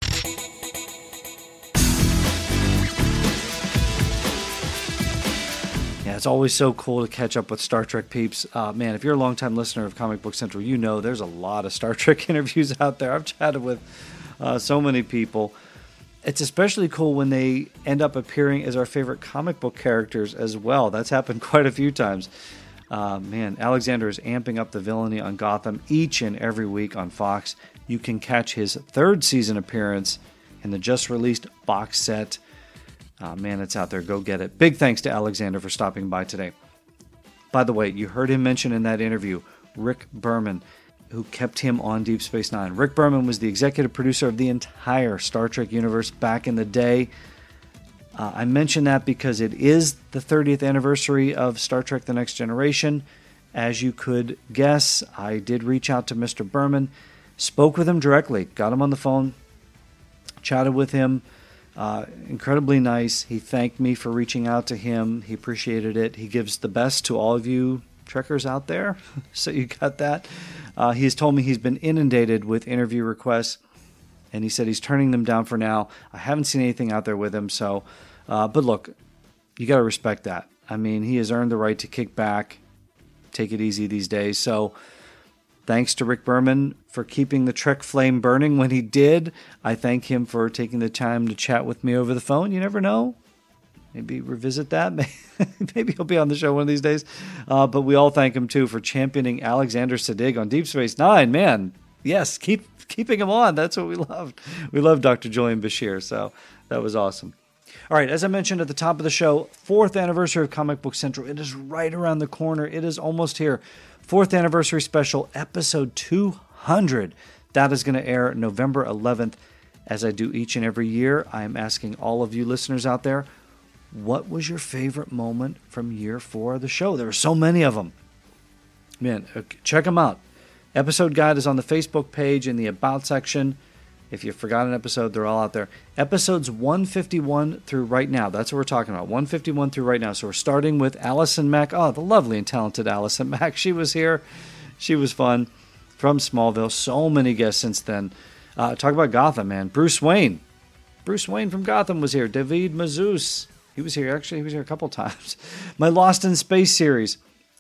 B: Yeah, it's always so cool to catch up with Star Trek peeps. Man, if you're a longtime listener of Comic Book Central, you know there's a lot of Star Trek interviews out there. I've chatted with so many people. It's especially cool when they end up appearing as our favorite comic book characters as well. That's happened quite a few times. Man, Alexander is amping up the villainy on Gotham each and every week on Fox. you can catch his third season appearance in the just-released box set. Man, it's out there. Go get it. Big thanks to Alexander for stopping by today. By the way, you heard him mention in that interview Rick Berman, who kept him on Deep Space Nine. Rick Berman was the executive producer of the entire Star Trek universe back in the day. I mention that because it is the 30th anniversary of Star Trek The Next Generation. As you could guess, I did reach out to Mr. Berman, spoke with him directly, got him on the phone, chatted with him. Incredibly nice. He thanked me for reaching out to him. He appreciated it. He gives the best to all of you Trekkers out there. So you got that. He has told me he's been inundated with interview requests, and he said he's turning them down for now. I haven't seen anything out there with him. So, but look, you got to respect that. I mean, he has earned the right to kick back, take it easy these days. So thanks to Rick Berman for keeping the Trek flame burning when he did. I thank him for taking the time to chat with me over the phone. You never know. Maybe revisit that. Maybe he'll be on the show one of these days. But we all thank him, too, for championing Alexander Siddig on Deep Space Nine. Man, yes, keeping him on. That's what we loved. We love Dr. Julian Bashir, so that was awesome. All right, as I mentioned at the top of the show, 4th anniversary of Comic Book Central. It is right around the corner. It is almost here. 4th anniversary special, episode 200. That is going to air November 11th. As I do each and every year, I am asking all of you listeners out there, what was your favorite moment from year 4 of the show? There were so many of them. Man, check them out. Episode guide is on the Facebook page in the About section. If you forgot an episode, they're all out there. Episodes 151 through right now. That's what we're talking about. 151 through right now. So we're starting with Allison Mack. Oh, the lovely and talented Allison Mack. She was here. She was fun. From Smallville. So many guests since then. Talk about Gotham, man. Bruce Wayne. Bruce Wayne from Gotham was here. David Mazouz. He was here. Actually, he was here a couple times. My Lost in Space series.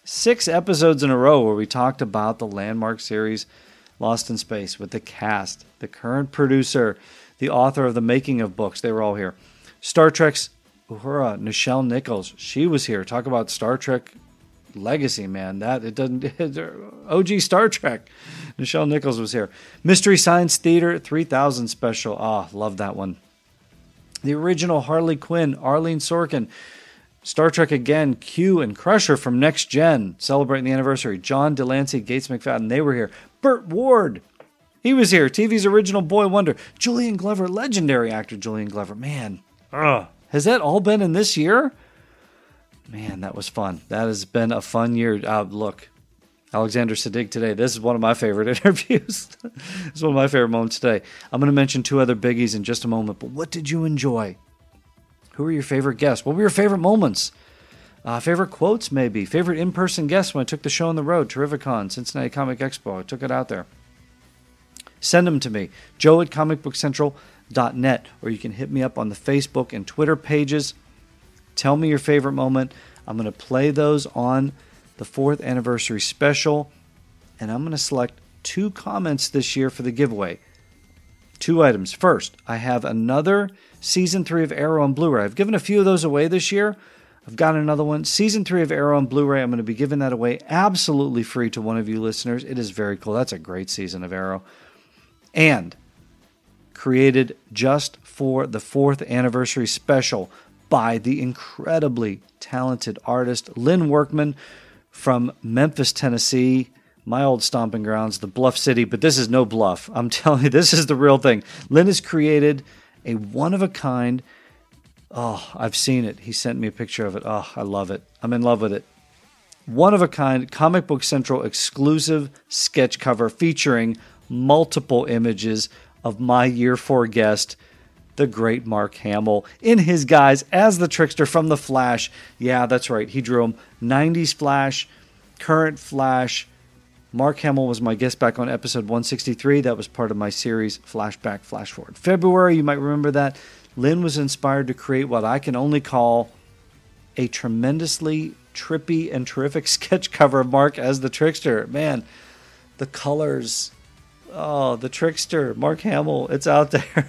B: 6 episodes in a row where we talked about the landmark series Lost in Space with the cast, the current producer, the author of the making of books. They were all here. Star Trek's Uhura, Nichelle Nichols. She was here. Talk about Star Trek legacy, man. OG Star Trek. Nichelle Nichols was here. Mystery Science Theater 3000 special. Love that one. The original Harley Quinn, Arlene Sorkin. Star Trek Again, Q and Crusher from Next Gen, celebrating the anniversary. John Delancey, Gates McFadden, they were here. Burt Ward, he was here. TV's original Boy Wonder. Julian Glover, legendary actor Julian Glover. Man, has that all been in this year? Man, that was fun. That has been a fun year. Look, Alexander Siddig today. This is one of my favorite interviews. This is one of my favorite moments today. I'm going to mention 2 other biggies in just a moment, but what did you enjoy? Who were your favorite guests? What were your favorite moments? Favorite quotes, maybe. Favorite in-person guests when I took the show on the road. Terrificon, Cincinnati Comic Expo. I took it out there. Send them to me. joe@comicbookcentral.net, or you can hit me up on the Facebook and Twitter pages. Tell me your favorite moment. I'm going to play those on the 4th anniversary special, and I'm going to select 2 comments this year for the giveaway. 2 items. First, I have another Season 3 of Arrow on Blu-ray. I've given a few of those away this year. I've got another one. Season 3 of Arrow on Blu-ray. I'm going to be giving that away absolutely free to one of you listeners. It is very cool. That's a great season of Arrow. And created just for the 4th anniversary special by the incredibly talented artist Lynn Workman from Memphis, Tennessee. My old stomping grounds, the Bluff City, but this is no bluff. I'm telling you, this is the real thing. Lynn has created a one-of-a-kind, I've seen it. He sent me a picture of it. I love it. I'm in love with it. One-of-a-kind Comic Book Central exclusive sketch cover featuring multiple images of my year 4 guest, the great Mark Hamill, in his guise as the Trickster from The Flash. Yeah, that's right. He drew him. 90s Flash, current Flash. Mark Hamill was my guest back on episode 163. That was part of my series, Flashback, Flash Forward. February, you might remember that. Lynn was inspired to create what I can only call a tremendously trippy and terrific sketch cover of Mark as the Trickster. Man, the colors. The Trickster, Mark Hamill, it's out there.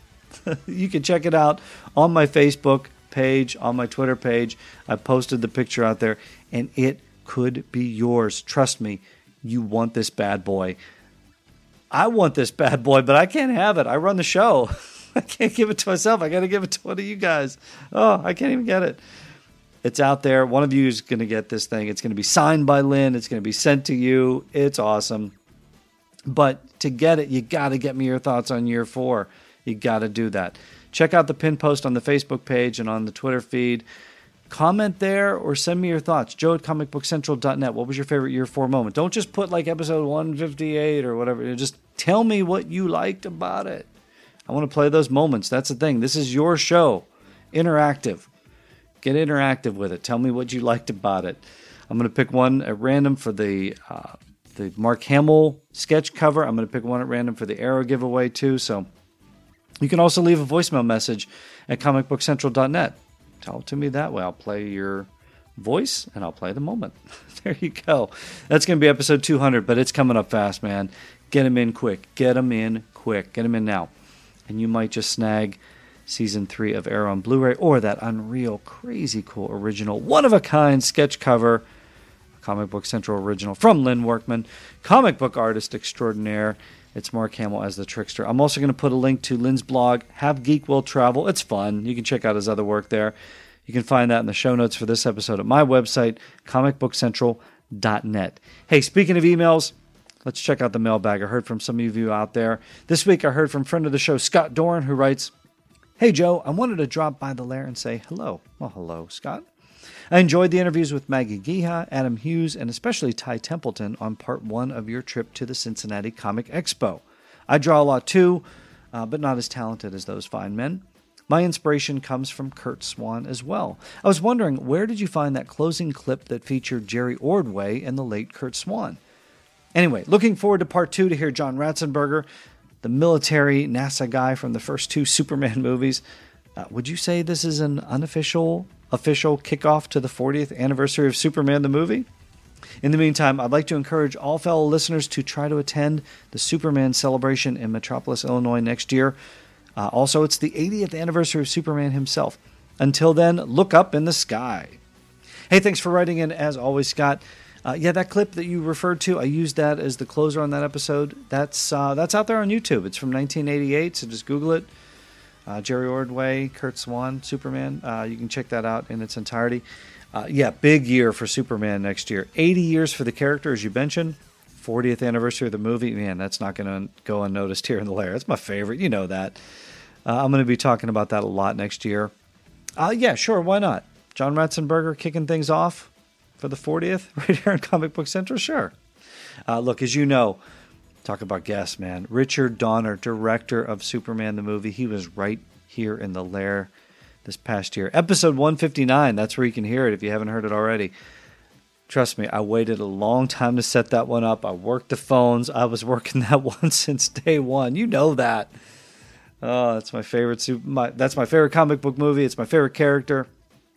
B: You can check it out on my Facebook page, on my Twitter page. I posted the picture out there, and it could be yours. Trust me. You want this bad boy. I want this bad boy, but I can't have it. I run the show. I can't give it to myself. I got to give it to one of you guys. Oh, I can't even get it. It's out there. One of you is going to get this thing. It's going to be signed by Lynn. It's going to be sent to you. It's awesome. But to get it, you got to get me your thoughts on year 4. You got to do that. Check out the pin post on the Facebook page and on the Twitter feed. Comment there or send me your thoughts. Joe@comicbookcentral.net. What was your favorite year 4 moment? Don't just put like episode 158 or whatever. Just tell me what you liked about it. I want to play those moments. That's the thing. This is your show. Interactive. Get interactive with it. Tell me what you liked about it. I'm going to pick one at random for the Mark Hamill sketch cover. I'm going to pick one at random for the Arrow giveaway too. So you can also leave a voicemail message at comicbookcentral.net. Tell it to me that way. I'll play your voice and I'll play the moment. There you go. That's going to be episode 200, but it's coming up fast, man. Get them in quick. Get them in quick. Get them in now. And you might just snag Season 3 of Arrow on Blu-ray or that unreal, crazy cool, original, one-of-a-kind sketch cover, Comic Book Central original from Lynn Workman, comic book artist extraordinaire. It's Mark Hamill as the Trickster. I'm also going to put a link to Lynn's blog, Have Geek Will Travel. It's fun. You can check out his other work there. You can find that in the show notes for this episode at my website, comicbookcentral.net. Hey, speaking of emails, let's check out the mailbag. I heard from some of you out there. This week I heard from friend of the show, Scott Dorn, who writes, "Hey, Joe, I wanted to drop by the lair and say hello." Well, hello, Scott. I enjoyed the interviews with Maggie Geha, Adam Hughes, and especially Ty Templeton on part 1 of your trip to the Cincinnati Comic Expo. I draw a lot too, but not as talented as those fine men. My inspiration comes from Curt Swan as well. I was wondering, where did you find that closing clip that featured Jerry Ordway and the late Curt Swan? Anyway, looking forward to part 2 to hear John Ratzenberger, the military NASA guy from the first 2 Superman movies. Would you say this is an official kickoff to the 40th anniversary of Superman the movie? In the meantime, I'd like to encourage all fellow listeners to try to attend the Superman celebration in Metropolis, Illinois next year. Also, it's the 80th anniversary of Superman himself. Until then, look up in the sky. Hey, thanks for writing in, as always, Scott. That clip that you referred to, I used that as the closer on that episode. That's out there on YouTube. It's from 1988, so just Google it. Jerry Ordway, Curt Swan, Superman. You can check that out in its entirety. Big year for Superman next year. 80 years for the character, as you mentioned. 40th anniversary of the movie. Man, that's not going to go unnoticed here in the lair. That's my favorite. You know that. I'm going to be talking about that a lot next year. Sure, why not? John Ratzenberger kicking things off for the 40th right here on Comic Book Central? Sure. Look, as you know, talk about guests, man. Richard Donner, director of Superman the movie. He was right here in the lair this past year. Episode 159, that's where you can hear it if you haven't heard it already. Trust me, I waited a long time to set that one up. I worked the phones. I was working that one since day one. You know that. Oh, that's my favorite that's my favorite comic book movie. It's my favorite character.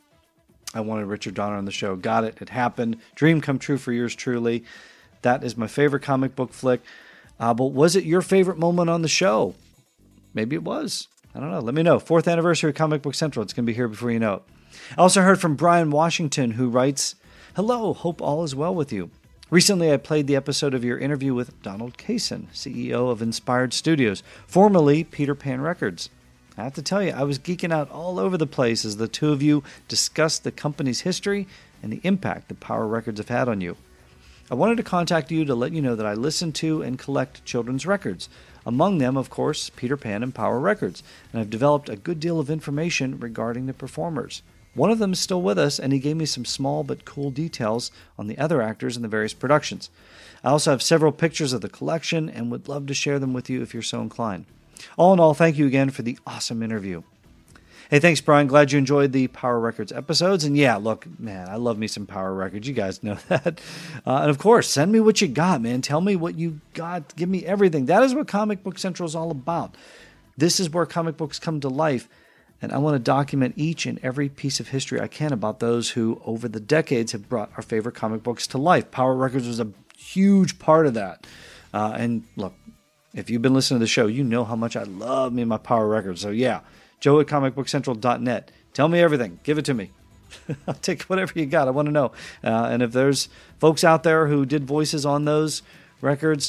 B: I wanted Richard Donner on the show. Got it. It happened. Dream come true for yours truly. That is my favorite comic book flick. But was it your favorite moment on the show? Maybe it was. I don't know. Let me know. 4th anniversary of Comic Book Central. It's going to be here before you know it. I also heard from Brian Washington, who writes, "Hello, hope all is well with you. Recently, I played the episode of your interview with Donald Kaysen, CEO of Inspired Studios, formerly Peter Pan Records. I have to tell you, I was geeking out all over the place as the two of you discussed the company's history and the impact that Power Records have had on you. I wanted to contact you to let you know that I listen to and collect children's records, among them, of course, Peter Pan and Power Records, and I've developed a good deal of information regarding the performers. One of them is still with us, and he gave me some small but cool details on the other actors in the various productions. I also have several pictures of the collection and would love to share them with you if you're so inclined. All in all, thank you again for the awesome interview." Hey, thanks, Brian. Glad you enjoyed the Power Records episodes. And yeah, look, man, I love me some Power Records. You guys know that. And of course, send me what you got, man. Tell me what you got. Give me everything. That is what Comic Book Central is all about. This is where comic books come to life. And I want to document each and every piece of history I can about those who, over the decades, have brought our favorite comic books to life. Power Records was a huge part of that. And look, if you've been listening to the show, you know how much I love me my Power Records. So yeah, Joe at comicbookcentral.net. Tell me everything. Give it to me. I'll take whatever you got. I want to know. And if there's folks out there who did voices on those records,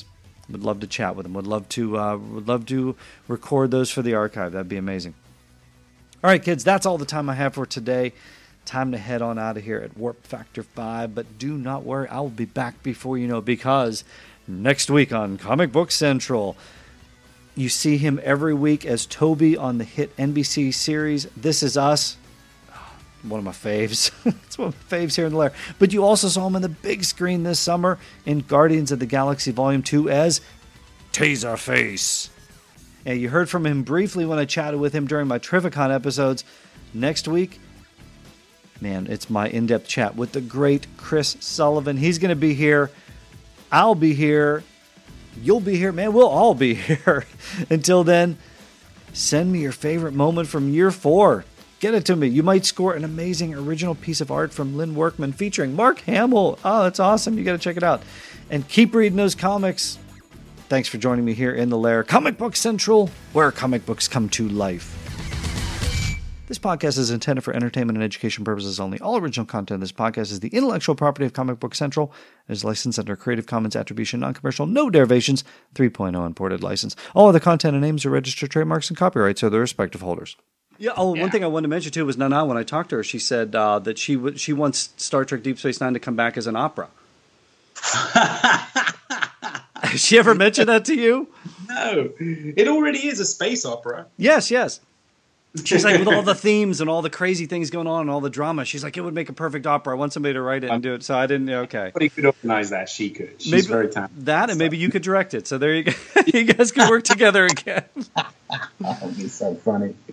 B: Would love to chat with him. Would love to record those for the archive. That'd be amazing. All right, kids, that's all the time I have for today. Time to head on out of here at Warp Factor 5. But do not worry, I will be back before you know, because next week on Comic Book Central, you see him every week as Toby on the hit NBC series This Is Us. One of my faves. It's one of my faves here in the lair. But you also saw him on the big screen this summer in Guardians of the Galaxy Volume 2 as Taserface. And you heard from him briefly when I chatted with him during my Trivicon episodes. Next week, man, it's my in-depth chat with the great Chris Sullivan. He's going to be here. I'll be here. You'll be here. Man, we'll all be here. Until then, send me your favorite moment from year 4. Get it to me. You might score an amazing original piece of art from Lynn Workman featuring Mark Hamill. Oh, that's awesome. You got to check it out. And keep reading those comics. Thanks for joining me here in the lair. Comic Book Central, where comic books come to life. This podcast is intended for entertainment and education purposes only. All original content of this podcast is the intellectual property of Comic Book Central and is licensed under Creative Commons Attribution, Non-Commercial, No Derivations, 3.0 imported license. All other content and names are registered trademarks and copyrights of their respective holders. Yeah. Oh, one thing I wanted to mention too was Nana. When I talked to her, she said that she wants Star Trek Deep Space Nine to come back as an opera. Has she ever mentioned that to you?
E: No, it already is a space opera.
B: Yes. She's like, with all the themes and all the crazy things going on and all the drama, she's like, it would make a perfect opera. I want somebody to write it and do it. So I didn't. Okay.
E: Nobody could organize that. She could. She's very talented.
B: That, and maybe you could direct it. So there you go. You guys could work together again.
E: That would be so funny.